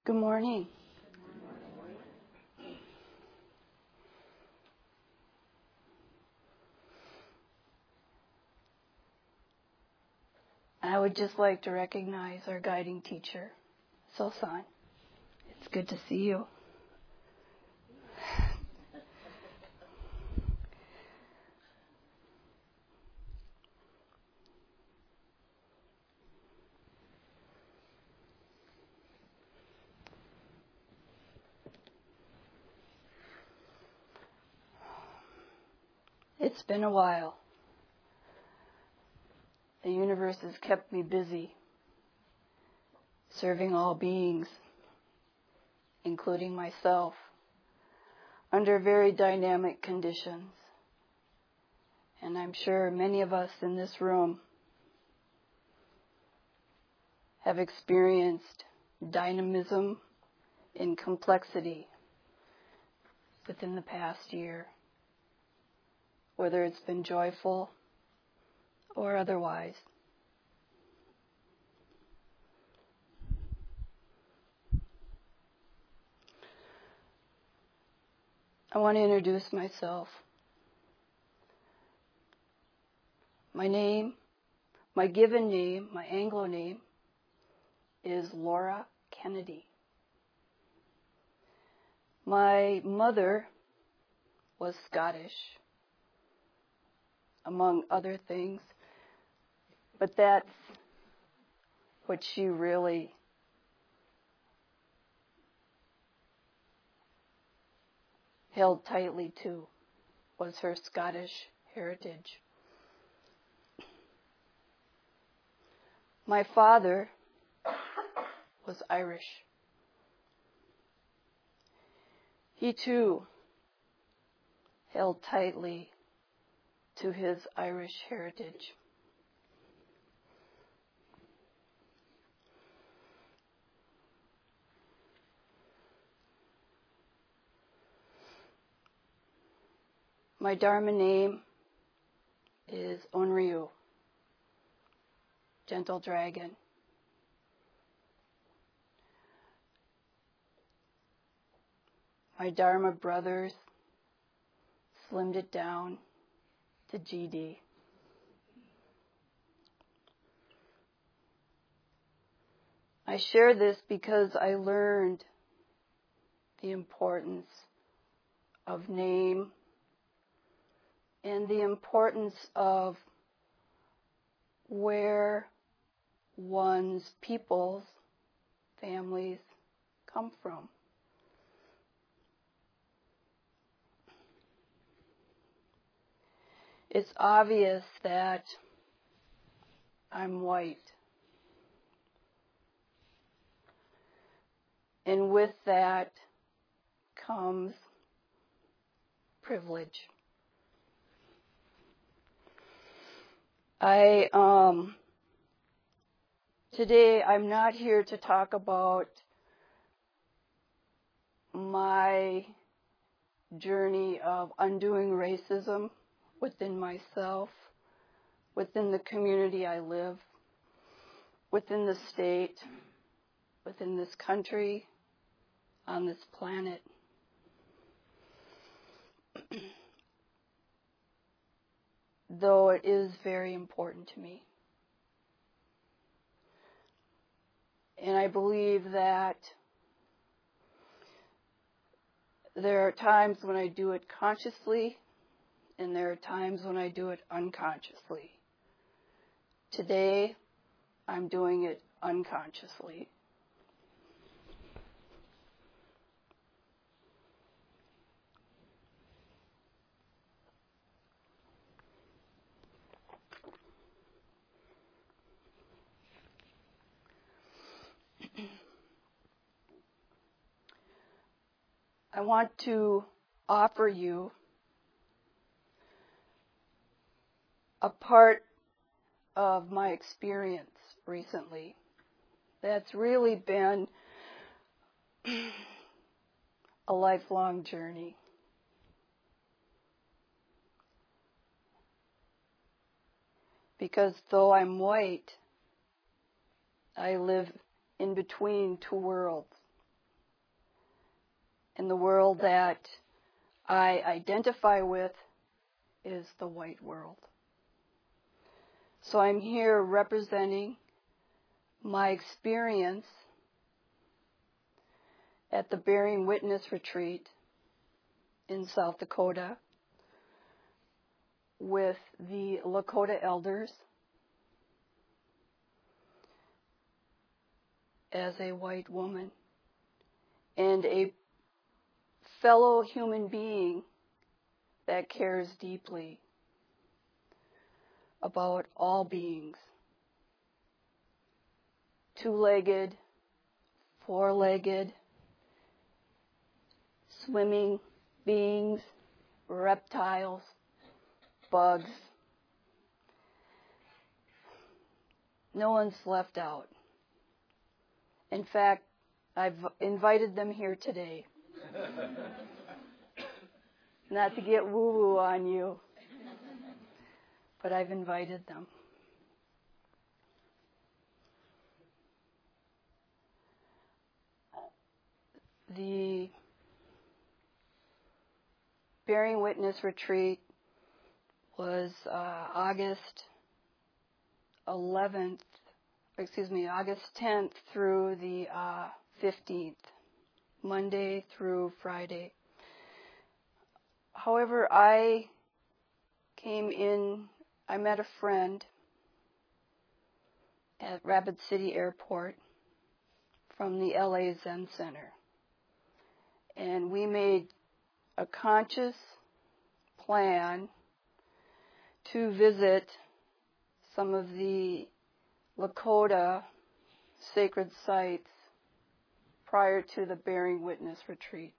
Good morning. I would just like to recognize our guiding teacher, Sosan. It's good to see you. It's been a while. The universe has kept me busy, serving all beings, including myself, under very dynamic conditions. And I'm sure many of us in this room have experienced dynamism and complexity within the past year, whether it's been joyful or otherwise. I want to introduce myself. My name, my given name, my Anglo name is Laura Kennedy. My mother was Scottish, among other things, but that's what she really held tightly to, was her Scottish heritage. My father was Irish. He too held tightly to his Irish heritage. My Dharma name is Onryu, gentle dragon. My Dharma brothers slimmed it down to GD. I share this because I learned the importance of name and the importance of where one's people's families come from. It's obvious that I'm white. And with that comes privilege. Today I'm not here to talk about my journey of undoing racism within myself, within the community I live, within the state, within this country, on this planet. Though it is very important to me. And I believe that there are times when I do it consciously, and there are times when I do it unconsciously. Today, I'm doing it unconsciously. I want to offer you a part of my experience recently that's really been a lifelong journey. Because though I'm white, I live in between two worlds. And the world that I identify with is the white world. So I'm here representing my experience at the Bearing Witness Retreat in South Dakota with the Lakota elders as a white woman and a fellow human being that cares deeply about all beings, two-legged, four-legged, swimming beings, reptiles, bugs. No one's left out. In fact, I've invited them here today. Not to get woo-woo on you, but I've invited them. The Bearing Witness Retreat was August 10th through the 15th, Monday through Friday. However, I met a friend at Rapid City Airport from the LA Zen Center. And we made a conscious plan to visit some of the Lakota sacred sites prior to the Bearing Witness Retreat.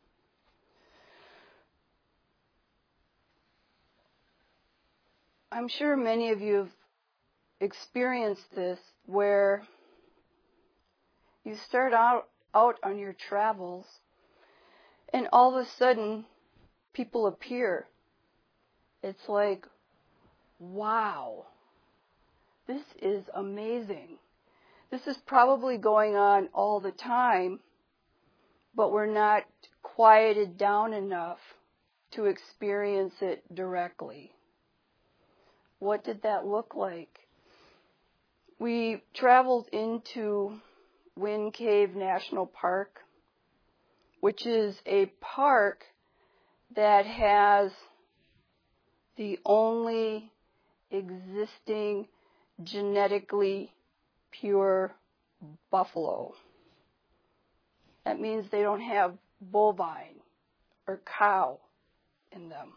I'm sure many of you have experienced this, where you start out on your travels and all of a sudden people appear. It's like, wow, this is amazing. This is probably going on all the time, but we're not quieted down enough to experience it directly. What did that look like? We traveled into Wind Cave National Park, which is a park that has the only existing genetically pure buffalo. That means they don't have bovine or cow in them.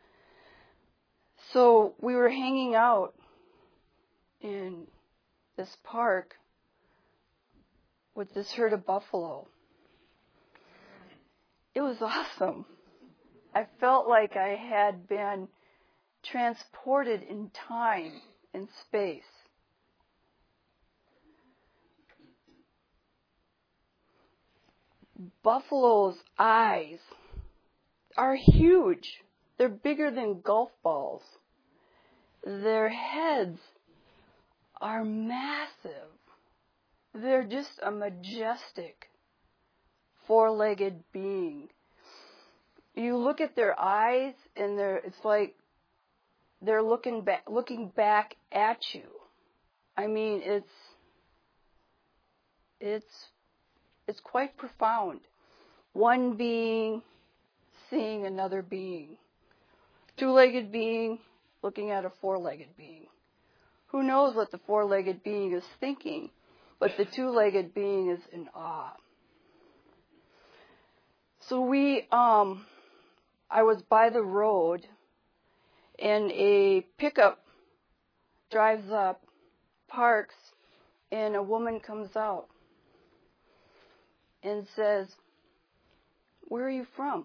So we were hanging out in this park with this herd of buffalo. It was awesome. I felt like I had been transported in time and space. Buffalo's eyes are huge. They're bigger than golf balls. Their heads are massive. They're just a majestic four-legged being. You look at their eyes and it's like they're looking back at you. I mean, it's quite profound. One being seeing another being. Two-legged being looking at a four-legged being. Who knows what the four-legged being is thinking, but the two-legged being is in awe. So I was by the road, and a pickup drives up, parks, and a woman comes out and says, "Where are you from?"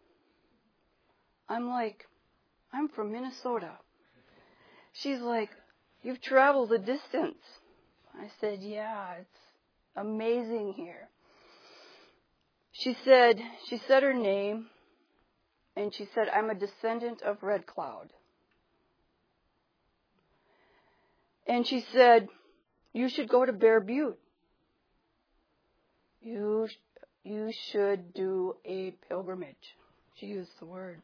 I'm like, "I'm from Minnesota." She's like, "You've traveled a distance." I said, "Yeah, it's amazing here." She said her name, and she said, "I'm a descendant of Red Cloud." And she said, "You should go to Bear Butte. you should do a pilgrimage. She used the word.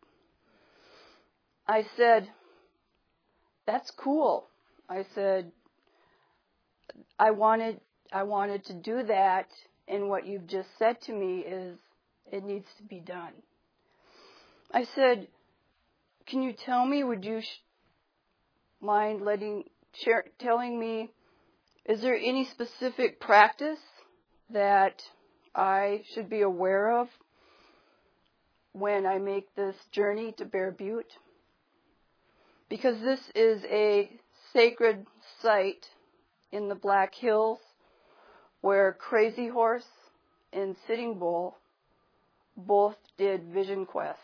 I said, that's cool. I said, I wanted to do that, and what you've just said to me is it needs to be done. I said, can you tell me, would you mind telling me, is there any specific practice that I should be aware of when I make this journey to Bear Butte? Because this is a sacred site in the Black Hills where Crazy Horse and Sitting Bull both did vision quests.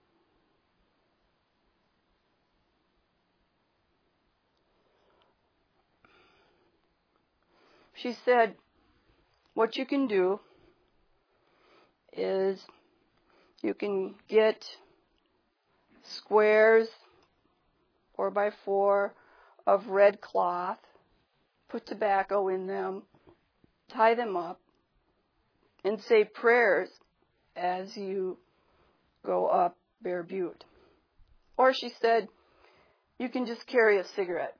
She said, what you can do is you can get squares 4x4 of red cloth, put tobacco in them, tie them up, and say prayers as you go up Bear Butte. Or she said, you can just carry a cigarette.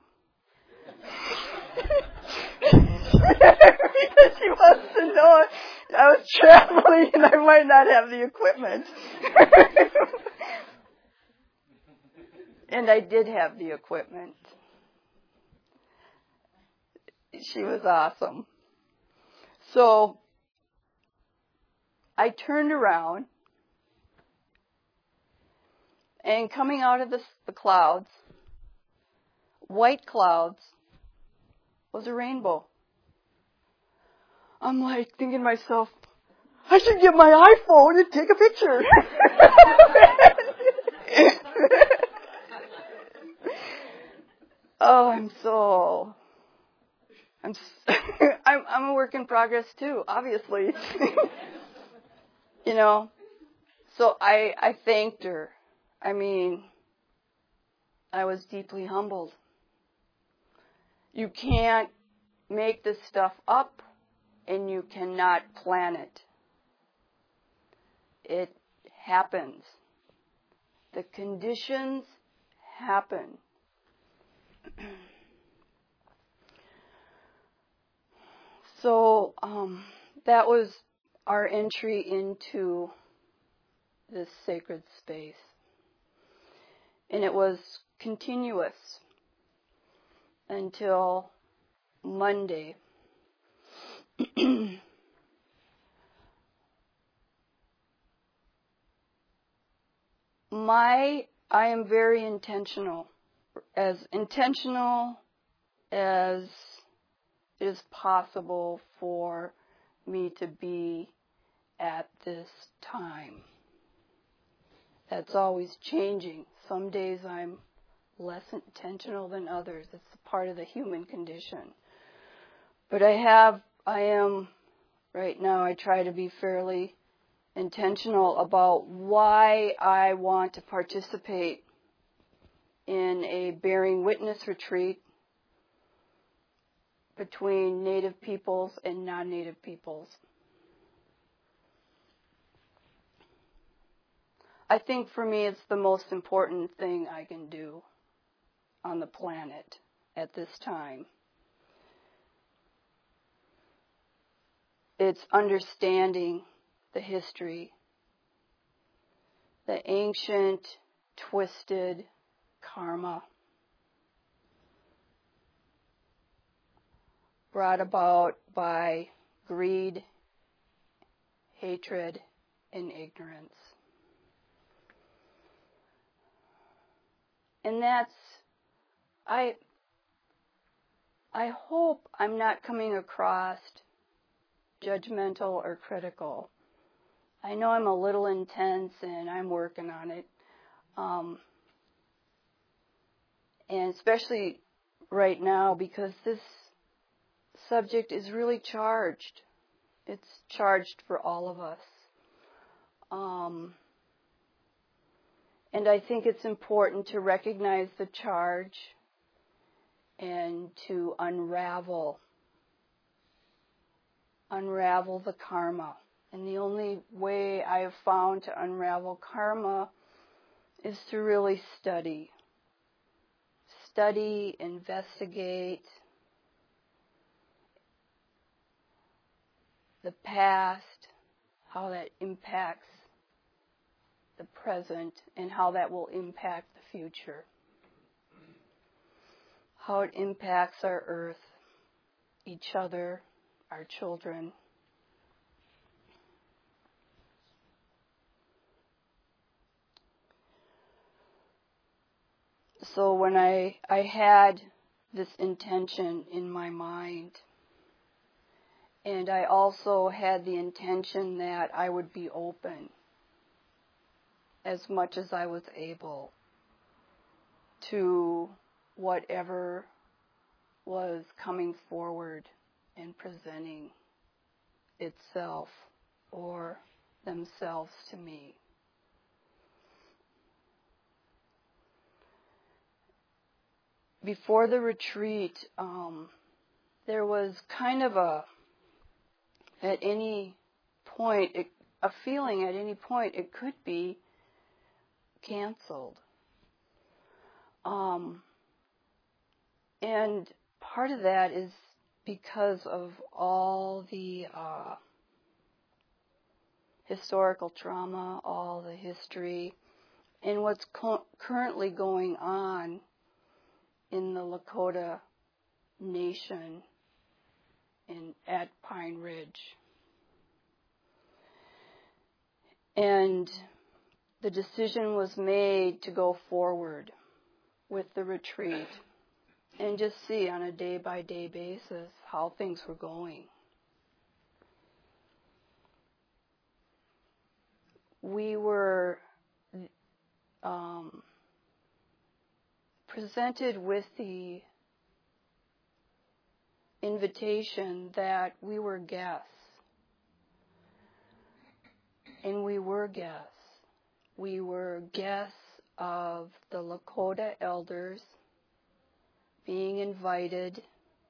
Because she wants to know I was traveling and I might not have the equipment. And I did have the equipment. She was awesome. So I turned around, and coming out of the clouds, white clouds, was a rainbow. I'm like thinking to myself, I should get my iPhone and take a picture. Oh, I'm a work in progress too, obviously. You know, so I thanked her. I mean, I was deeply humbled. You can't make this stuff up, and you cannot plan it. It happens. The conditions happen. So that was our entry into this sacred space. And it was continuous until Monday. I am very intentional as it is possible for me to be at this time. That's always changing. Some days I'm less intentional than others. It's part of the human condition. But I am, right now, I try to be fairly intentional about why I want to participate in a bearing witness retreat between Native peoples and non-Native peoples. I think for me it's the most important thing I can do on the planet at this time. It's understanding the history, the ancient, twisted karma brought about by greed, hatred, and ignorance. And that's, I hope I'm not coming across judgmental or critical. I know I'm a little intense and I'm working on it. And especially right now because this subject is really charged. It's charged for all of us. And I think it's important to recognize the charge and to unravel the karma And the only way I have found to unravel karma is to really study. Study, investigate the past, how that impacts the present, and how that will impact the future. How it impacts our earth, each other, our children. So when I had this intention in my mind, and I also had the intention that I would be open as much as I was able to whatever was coming forward and presenting itself or themselves to me. Before the retreat, there was kind of a feeling at any point it could be canceled. And part of that is because of all the historical trauma, all the history, and what's currently going on in the Lakota Nation at Pine Ridge. And the decision was made to go forward with the retreat and just see on a day-by-day basis how things were going. We were presented with the invitation that we were guests. And we were guests. We were guests of the Lakota elders being invited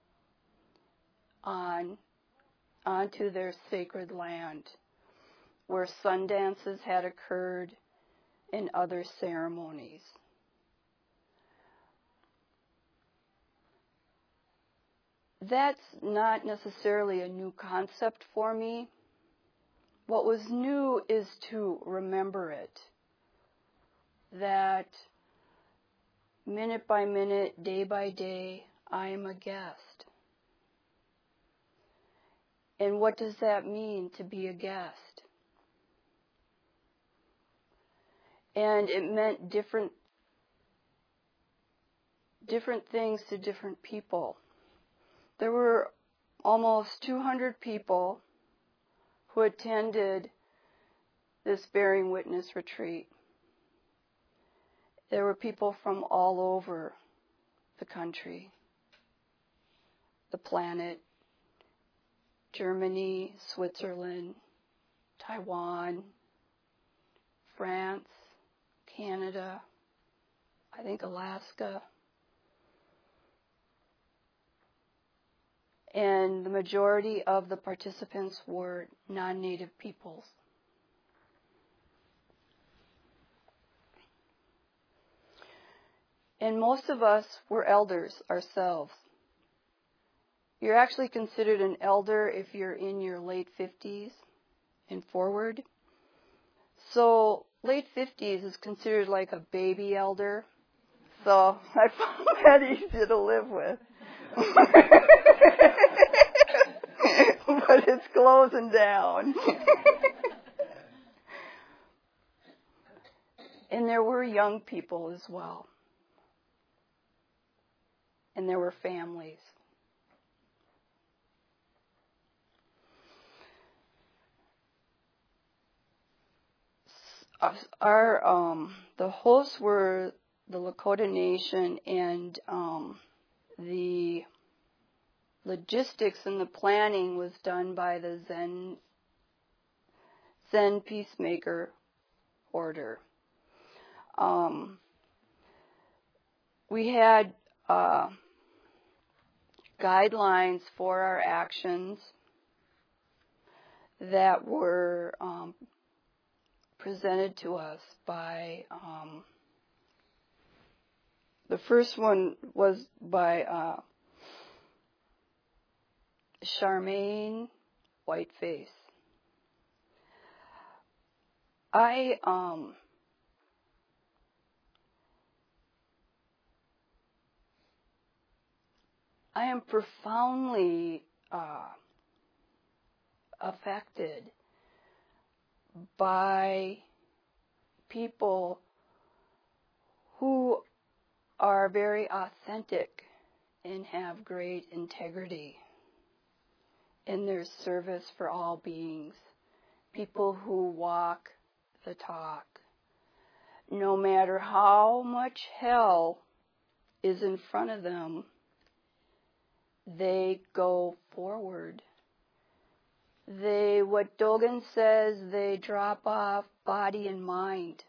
onto their sacred land where sun dances had occurred and other ceremonies. That's not necessarily a new concept for me. What was new is to remember it. That minute by minute, day by day, I am a guest. And what does that mean to be a guest? And it meant different things to different people. There were almost 200 people who attended this Bearing Witness retreat. There were people from all over the country, the planet, Germany, Switzerland, Taiwan, France, Canada, I think Alaska. And the majority of the participants were non-native peoples. And most of us were elders ourselves. You're actually considered an elder if you're in your late 50s and forward. So late 50s is considered like a baby elder. So I found that easy to live with. But it's closing down. And there were young people as well. And there were families. The hosts were the Lakota Nation, and the logistics and the planning was done by the Zen Peacemaker Order. We had guidelines for our actions. that were presented to us by, the first one was by Charmaine Whiteface. I am profoundly affected by people who are very authentic and have great integrity in their service for all beings. People who walk the talk. No matter how much hell is in front of them, they go forward. What Dogen says, they drop off body and mind.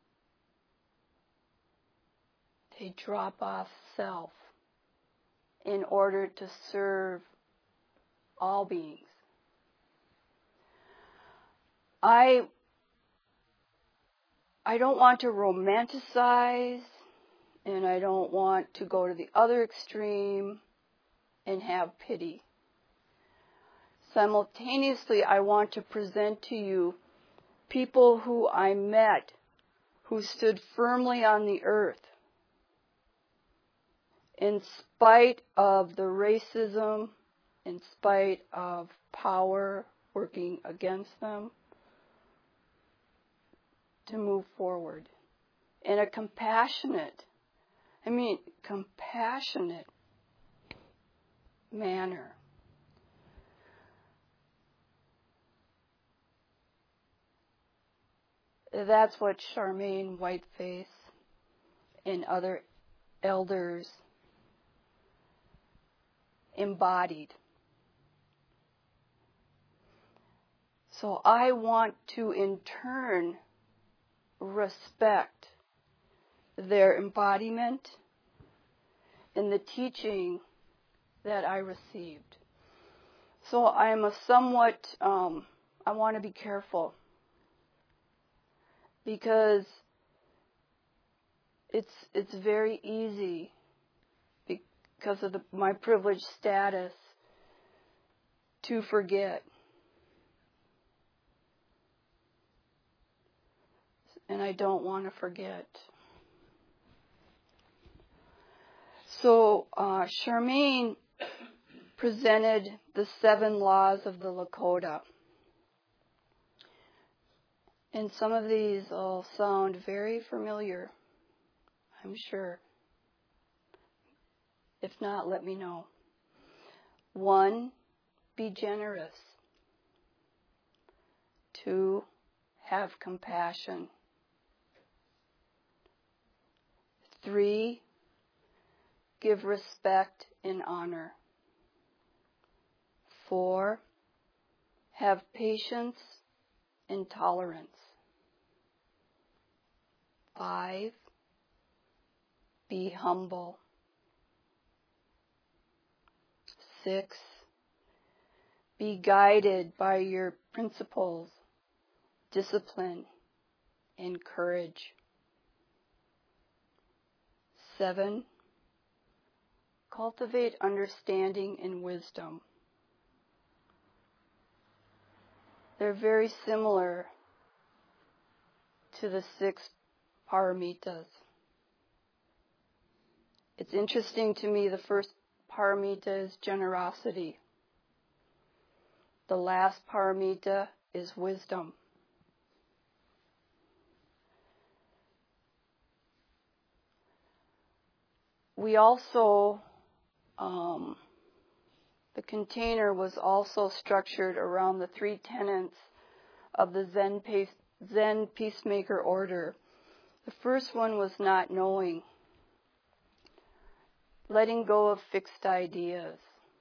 They drop off self in order to serve all beings. I don't want to romanticize, and I don't want to go to the other extreme and have pity. Simultaneously, I want to present to you people who I met who stood firmly on the earth in spite of the racism, in spite of power working against them, to move forward in a compassionate manner. That's what Charmaine Whiteface and other elders embodied. So I want to in turn respect their embodiment in the teaching that I received. So I'm a somewhat, I want to be careful because it's very easy because of my privileged status to forget. And I don't want to forget. So Charmaine presented the 7 laws of the Lakota. And some of these all sound very familiar, I'm sure. If not, let me know. 1, be generous. 2, have compassion. 3, give respect and honor. 4, have patience and tolerance. 5, be humble. 6, be guided by your principles, discipline, and courage. 7, cultivate understanding and wisdom. They're very similar to the 6 paramitas. It's interesting to me, the first paramita is generosity. The last paramita is wisdom. We also, the container was also structured around the 3 tenets of the Zen Peacemaker Order. The first one was not knowing, letting go of fixed ideas,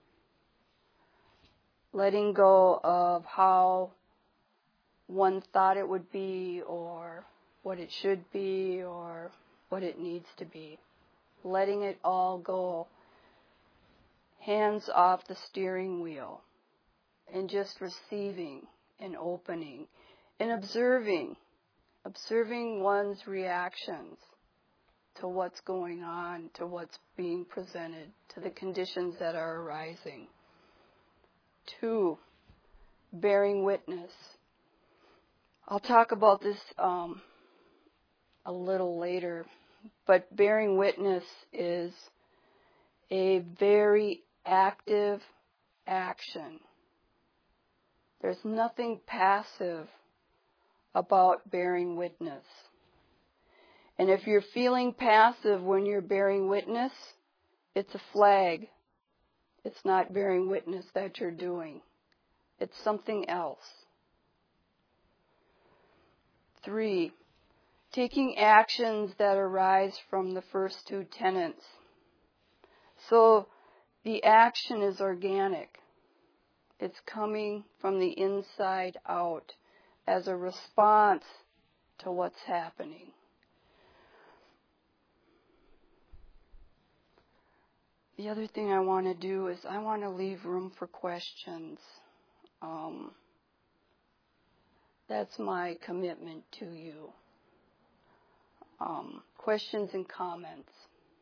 letting go of how one thought it would be or what it should be or what it needs to be. Letting it all go, hands off the steering wheel, and just receiving and opening and observing one's reactions to what's going on, to what's being presented, to the conditions that are arising. 2, bearing witness. I'll talk about this a little later, but bearing witness is a very active action. There's nothing passive about bearing witness. And if you're feeling passive when you're bearing witness, it's a flag. It's not bearing witness that you're doing. It's something else. 3, taking actions that arise from the first 2 tenets. So the action is organic. It's coming from the inside out as a response to what's happening. The other thing I want to do is I want to leave room for questions. That's my commitment to you. Questions and comments.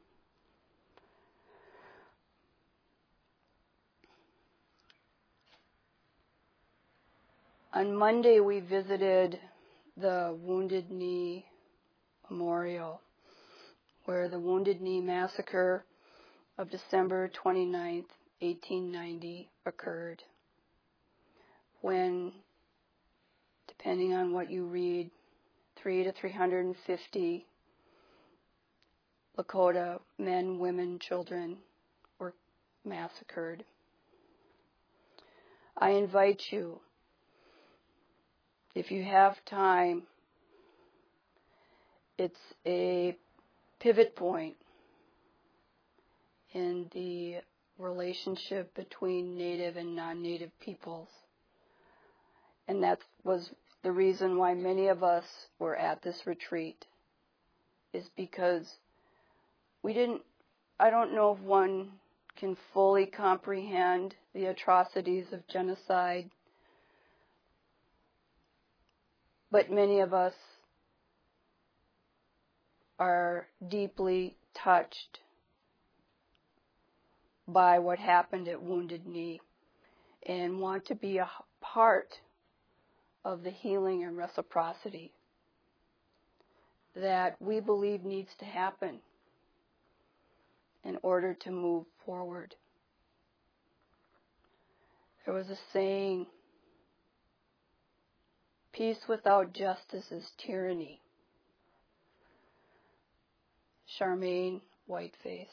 On Monday, we visited the Wounded Knee Memorial, where the Wounded Knee Massacre of December 29th, 1890 occurred, when, depending on what you read, 300 to 350 Lakota men, women, children were massacred. I invite you, if you have time, it's a pivot point in the relationship between Native and non-Native peoples. And that was the reason why many of us were at this retreat, is because I don't know if one can fully comprehend the atrocities of genocide, but many of us are deeply touched by what happened at Wounded Knee and want to be a part of the healing and reciprocity that we believe needs to happen in order to move forward. There was a saying, peace without justice is tyranny. Charmaine Whiteface.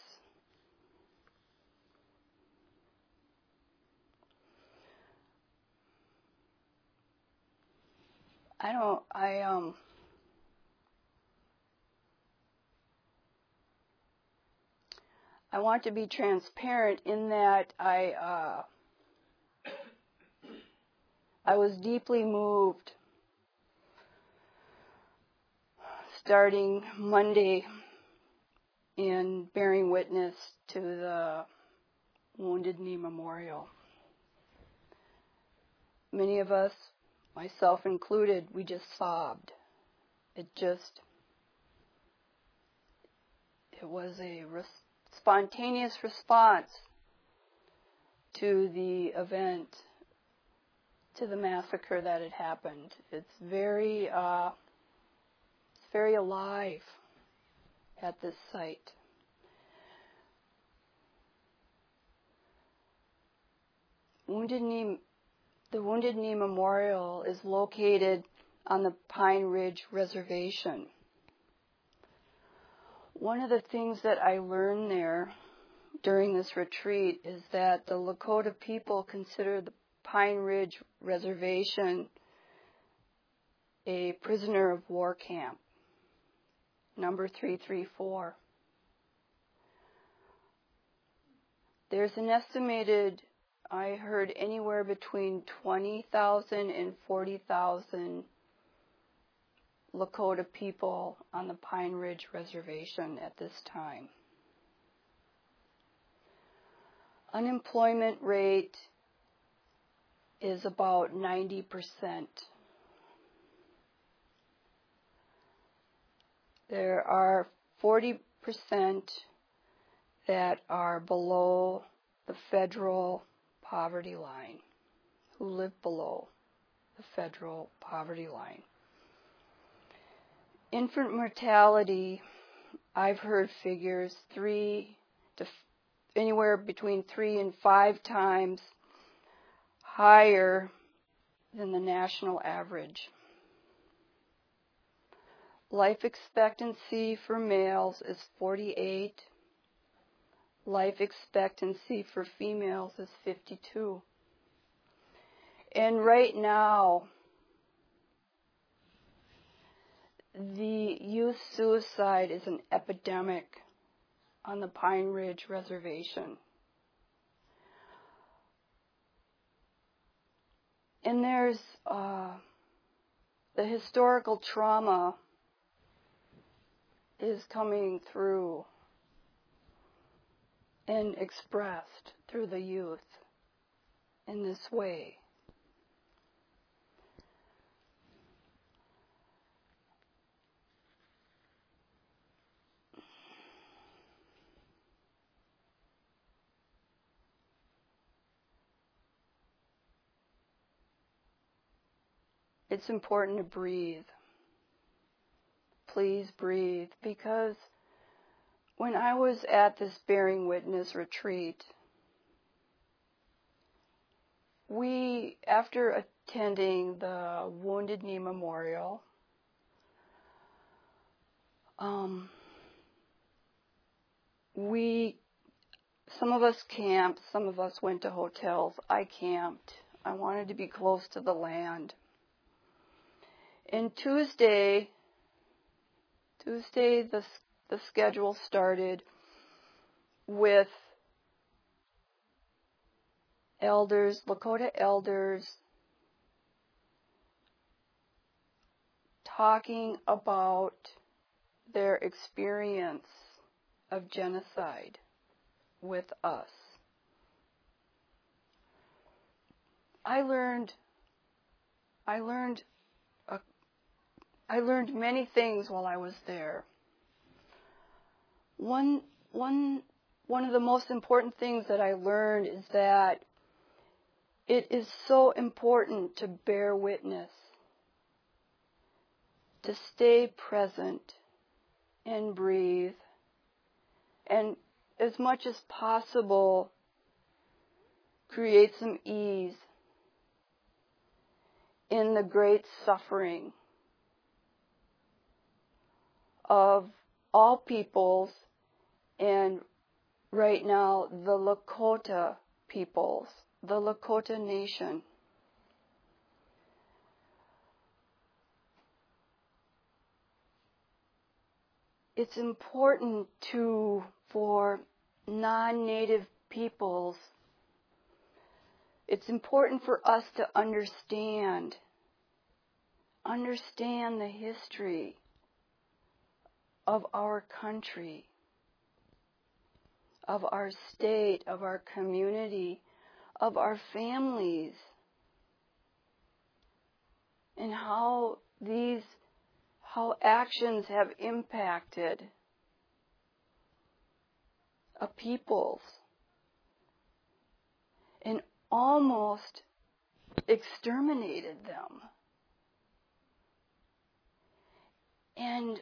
I want to be transparent in that I was deeply moved starting Monday in bearing witness to the Wounded Knee Memorial. Many of us, myself included, we just sobbed. It was a spontaneous response to the event, to the massacre that had happened. It's very alive at this site. The Wounded Knee Memorial is located on the Pine Ridge Reservation. One of the things that I learned there during this retreat is that the Lakota people consider the Pine Ridge Reservation a prisoner of war camp, number 334. There's an estimated, I heard, anywhere between 20,000 and 40,000 Lakota people on the Pine Ridge Reservation at this time. Unemployment rate is about 90%. There are 40% that are below the federal poverty line, who live below the federal poverty line. Infant mortality, I've heard figures anywhere between 3 and 5 times higher than the national average. Life expectancy for males is 48. Life expectancy for females is 52. And right now, the youth suicide is an epidemic on the Pine Ridge Reservation. And there's the historical trauma is coming through and expressed through the youth in this way. It's important to breathe. Please breathe, because when I was at this Bearing Witness retreat, after attending the Wounded Knee Memorial, some of us camped, some of us went to hotels. I camped. I wanted to be close to the land. And Tuesday, the schedule started with elders, Lakota elders, talking about their experience of genocide with us. I learned many things while I was there. One of the most important things that I learned is that it is so important to bear witness, to stay present and breathe, and as much as possible create some ease in the great suffering of all peoples, and right now the Lakota peoples, the Lakota nation. It's important for non-native peoples, it's important for us to understand the history of our country, of our state, of our community, of our families, and how actions have impacted a peoples and almost exterminated them. And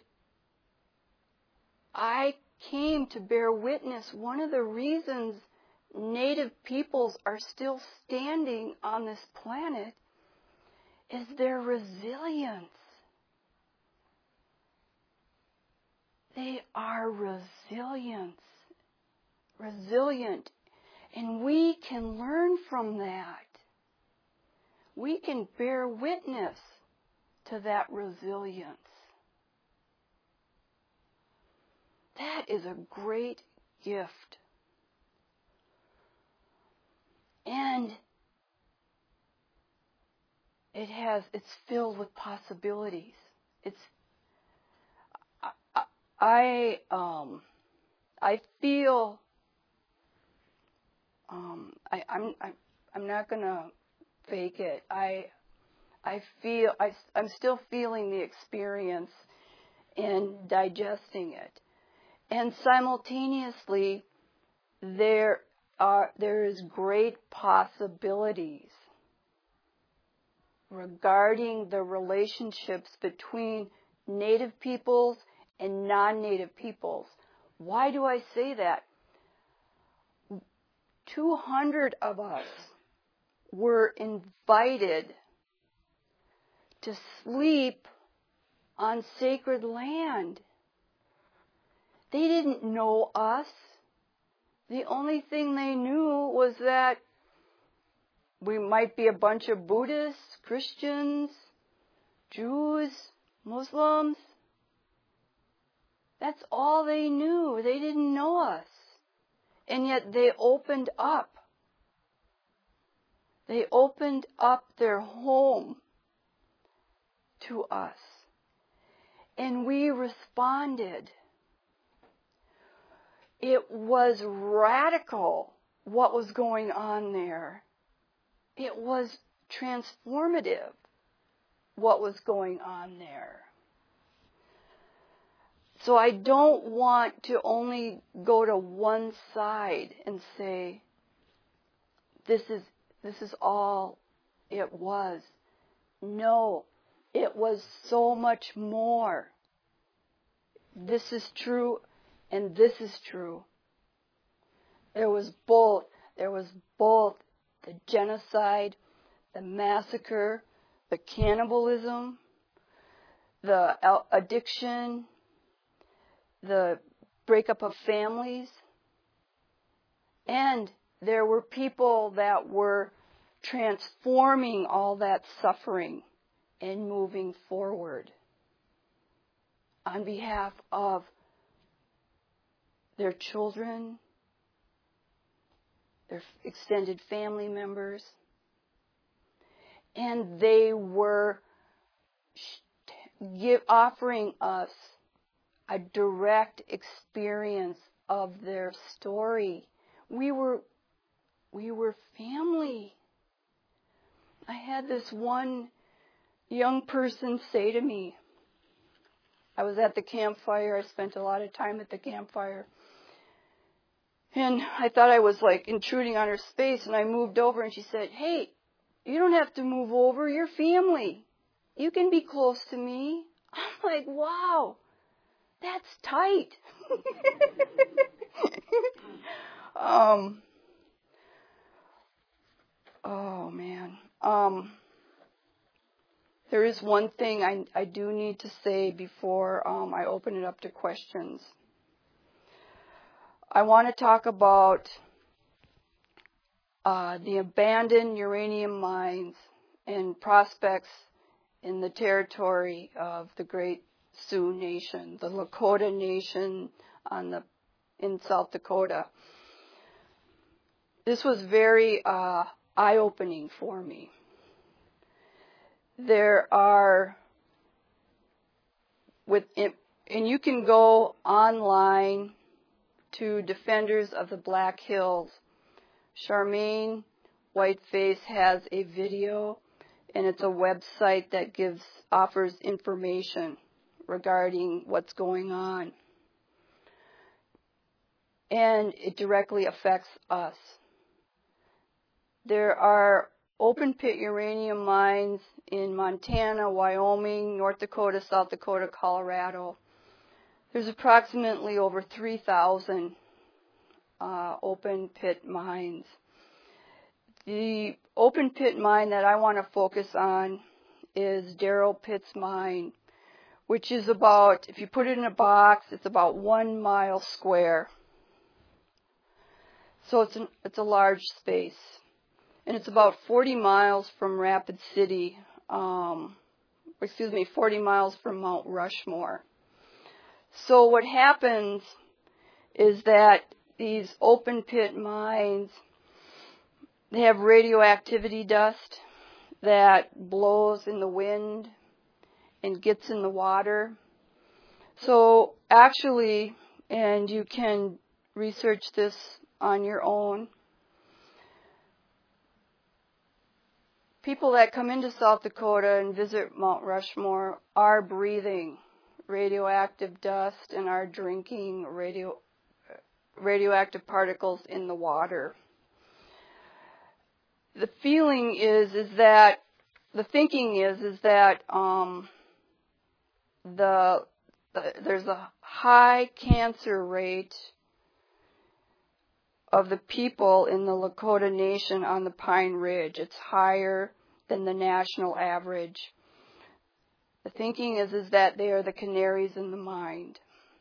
I came to bear witness. One of the reasons Native peoples are still standing on this planet is their resilience. They are resilient, and we can learn from that. We can bear witness to that resilience. That is a great gift. And it's filled with possibilities. I feel I'm not gonna fake it. I'm still feeling the experience and digesting it. And simultaneously, there is great possibilities regarding the relationships between Native peoples and non-Native peoples. Why do I say that? 200 of us were invited to sleep on sacred land. They didn't know us. The only thing they knew was that we might be a bunch of Buddhists, Christians, Jews, Muslims. That's all they knew. They didn't know us. And yet they opened up. They opened up their home to us. And we responded. It was radical what was going on there. It was transformative what was going on there. So I don't want to only go to one side and say, this is all it was. No, it was so much more. This is true and this is true. There was both the genocide, the massacre, the cannibalism, the addiction, the breakup of families. And there were people that were transforming all that suffering and moving forward on behalf of their children, their extended family members. And they were offering us a direct experience of their story. We were family. I had this one young person say to me, I was at the campfire, I spent a lot of time at the campfire, and I thought I was like intruding on her space, and I moved over and she said, hey, you don't have to move over, you're family. You can be close to me. I'm like, wow, that's tight. Oh man. There is one thing I do need to say before I open it up to questions. I want to talk about the abandoned uranium mines and prospects in the territory of the Great Sioux Nation, the Lakota Nation in South Dakota. This was very eye-opening for me. There are, and you can go online to Defenders of the Black Hills. Charmaine Whiteface has a video, and it's a website that offers information regarding what's going on. And it directly affects us. There are open pit uranium mines in Montana, Wyoming, North Dakota, South Dakota, Colorado. There's approximately over 3,000 open pit mines. The open pit mine that I want to focus on is Darrell Pitts Mine, which is about, if you put it in a box, it's about 1 mile square. So it's a large space. And it's about 40 miles from Rapid City, 40 miles from Mount Rushmore. So what happens is that these open pit mines, they have radioactivity dust that blows in the wind and gets in the water. So actually, and you can research this on your own, people that come into South Dakota and visit Mount Rushmore are breathing radioactive dust and are drinking radioactive particles in the water. The feeling is that the thinking is that there's a high cancer rate of the people in the Lakota Nation on the Pine Ridge. It's higher than the national average. The thinking is that they are the canaries in the mine.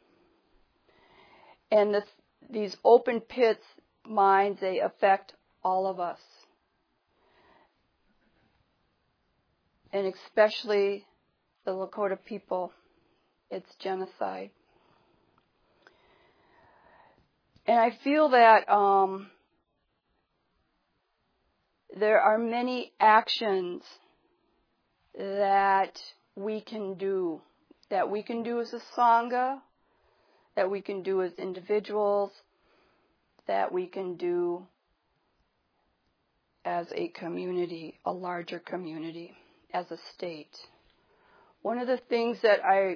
And these open pits mines, they affect all of us. And especially the Lakota people. It's genocide. And I feel that there are many actions that we can do as a Sangha, that we can do as individuals, that we can do as a community, a larger community, as a state. One of the things that I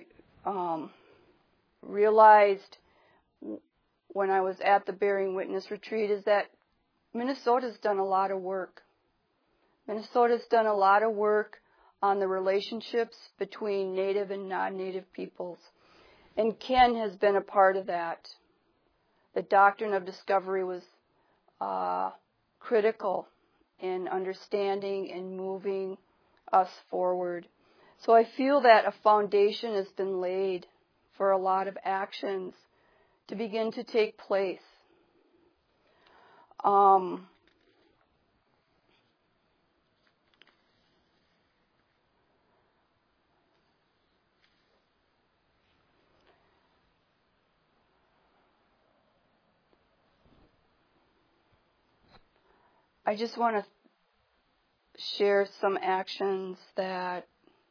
realized when I was at the Bearing Witness Retreat is that Minnesota's done a lot of work. Minnesota's done a lot of work on the relationships between Native and non-Native peoples. And Ken has been a part of that. The doctrine of discovery was critical in understanding and moving us forward. So I feel that a foundation has been laid for a lot of actions to begin to take place. I just want to share some actions that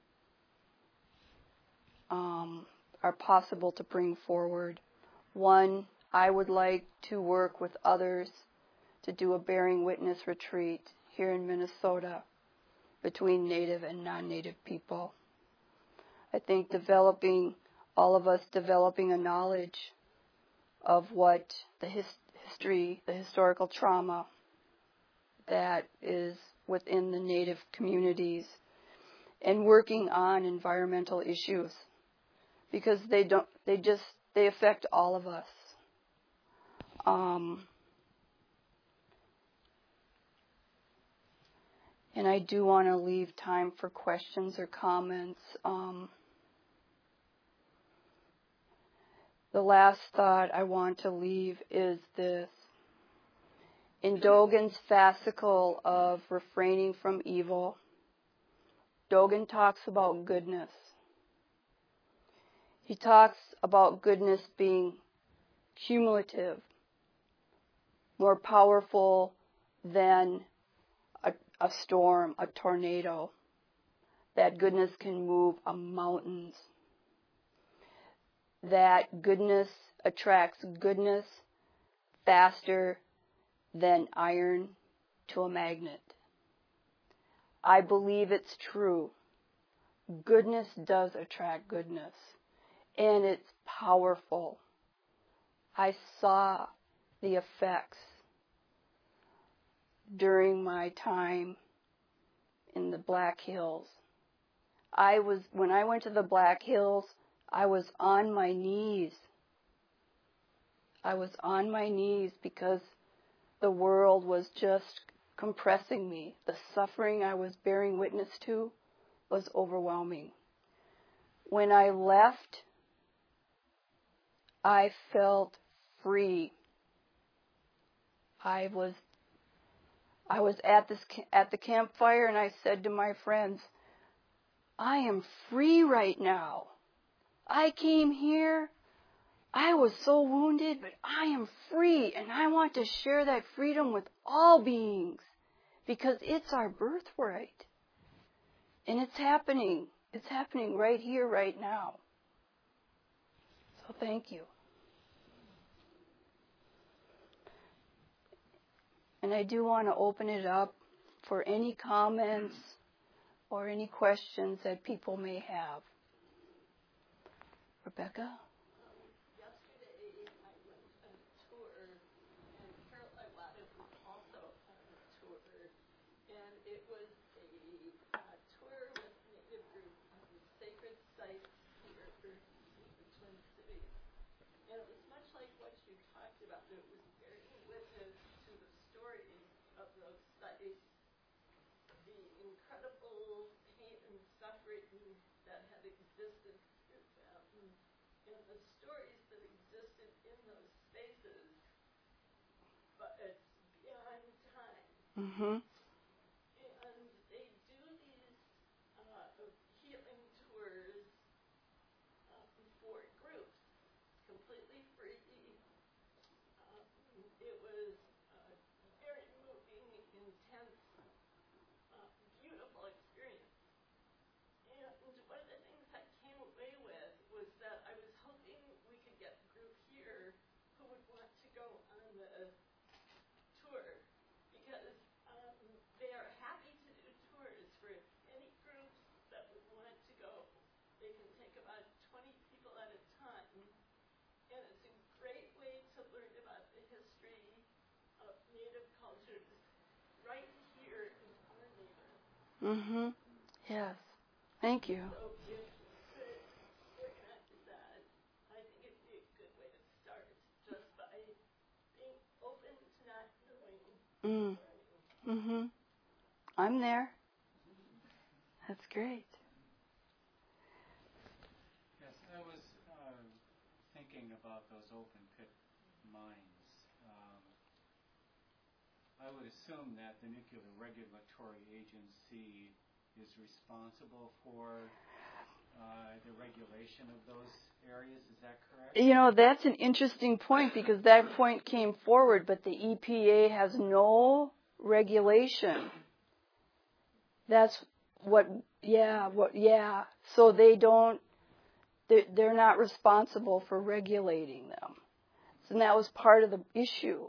are possible to bring forward. One, I would like to work with others to do a Bearing Witness retreat here in Minnesota between Native and non-Native people. I think all of us developing a knowledge of what the history, the historical trauma that is within the Native communities, and working on environmental issues, because they affect all of us. And I do want to leave time for questions or comments. The last thought I want to leave is this. In Dogen's fascicle of Refraining from Evil, Dogen talks about goodness. He talks about goodness being cumulative, more powerful than a storm, a tornado. That goodness can move mountains. That goodness attracts goodness faster than iron to a magnet. I believe it's true. Goodness does attract goodness, and it's powerful. I saw the effects during my time in the Black Hills. When I went to the Black Hills, I was on my knees. I was on my knees because the world was just compressing me. The suffering I was bearing witness to was overwhelming. When I left, I felt free. I was at the campfire, and I said to my friends, I am free right now. I came here. I was so wounded, but I am free, and I want to share that freedom with all beings, because it's our birthright. And it's happening. It's happening right here, right now. So thank you. And I do want to open it up for any comments or any questions that people may have. Rebecca? Yesterday I went on a tour, and Carol Iwata was also on a tour, and it was a tour with a Native group on sacred sites here in the Twin Cities. And it was much like what you talked about. It was bearing witness to the stories of those sites, the incredible pain and suffering that had existed through them, and the stories that existed in those spaces, but it's beyond time. Mm-hmm. And they do these healing tours for groups, completely free. It was very moving, intense, beautiful experience. And one of the things I came away with was that I was hoping we could get a group here who would want to go on the tour, because they are happy to do tours for any groups that would want to go. They can take about 20 people at a time, and it's a great way to learn about the history of Native cultures right here in our neighborhood. Mm-hmm. Yes. Thank you. So if we could organize that, I think it'd be a good way to start, just by being open to not knowing. Mm-hmm. I'm there. That's great. Yes, I was thinking about those open pit mines. I would assume that the Nuclear Regulatory Agency is responsible for the regulation of those areas. Is that correct? You know, that's an interesting point, because that point came forward, but the EPA has no regulation. That's so they're not responsible for regulating them. And that was part of the issue.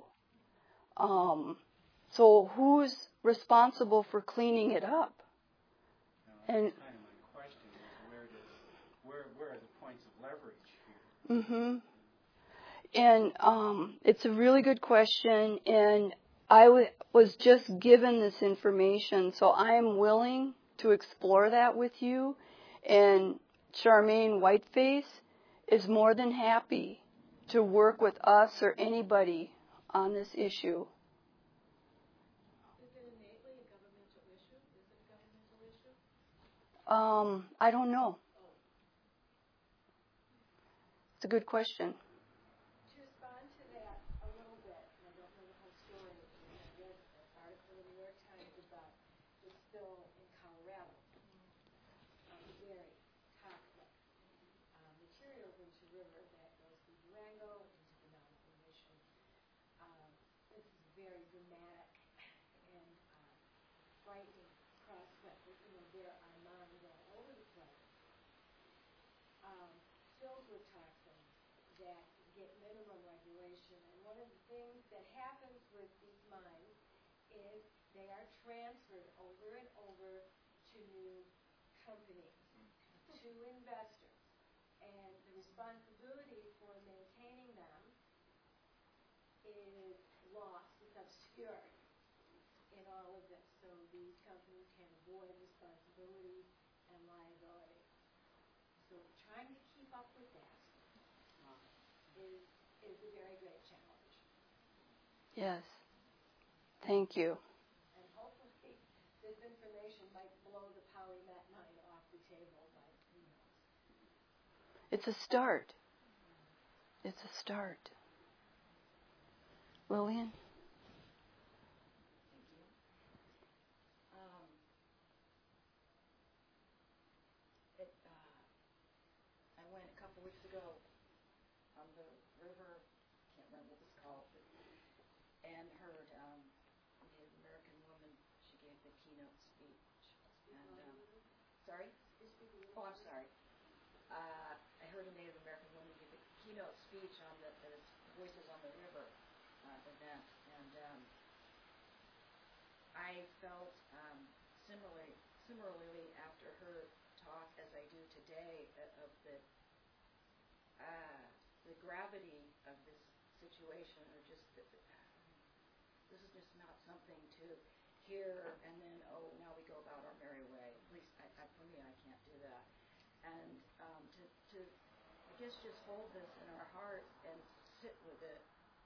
So who's responsible for cleaning it up? And that's kind of my question is where are the points of leverage here? And it's a really good question, and I was just given this information, so I am willing to explore that with you, and Charmaine Whiteface is more than happy to work with us or anybody on this issue. Is it innately a governmental issue? Is it a governmental issue? I don't know. It's a good question. To respond to that a little bit, and I don't know the whole story, and I read an article in the New York Times about the spill in Colorado. Very toxic materials into river that goes through Durango into the Navajo Nation. This is a very dramatic and frightening prospect. There are mines all over the place filled with toxins that get minimum regulation. And one of the things that happens with these mines is they are transferred over and over to new companies, to investors. And the responsibility for maintaining them is lost, it's obscured in all of this. So these companies can avoid responsibility and liability. So trying to keep up with that is a very great challenge. Yes. Thank you. And hopefully this information might blow the Polymet mine off the table, but who knows. It's a start. It's a start. Lillian? Thank you. I went a couple weeks ago on the river, can't remember what it's called, and heard a Native American woman. She gave the keynote speech. And sorry? Oh, I'm sorry. I heard a Native American woman give a keynote speech on the Voices on the River event, and I felt similarly after her talk, as I do today, of the gravity of this situation, or just this is just not something to hear and then, oh, now we go about our merry way. At least for me, I can't do that. And to I guess just hold this in our hearts and sit with it.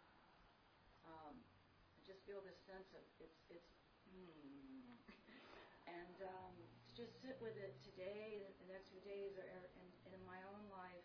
Just feel this sense of and to just sit with it today, the next few days, and in my own life.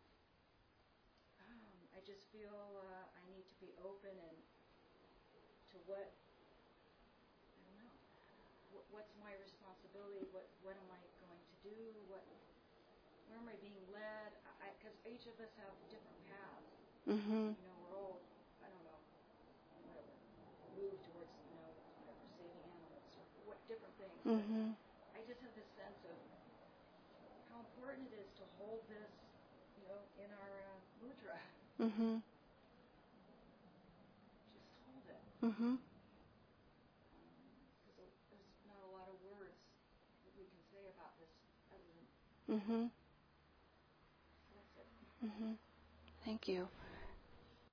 I just feel I need to be open and to what, I don't know, what's my responsibility, what am I going to do, where am I being led, because each of us have different paths. Mhm. We're all, I don't know, whatever, move towards, whatever, saving animals, or what different things. Mhm. I just have this sense of how important it is to hold this, in our mudra. Mhm. Just hold it. Mhm. Because there's not a lot of words that we can say about this other than Mhm. that's it. Mhm. Thank you.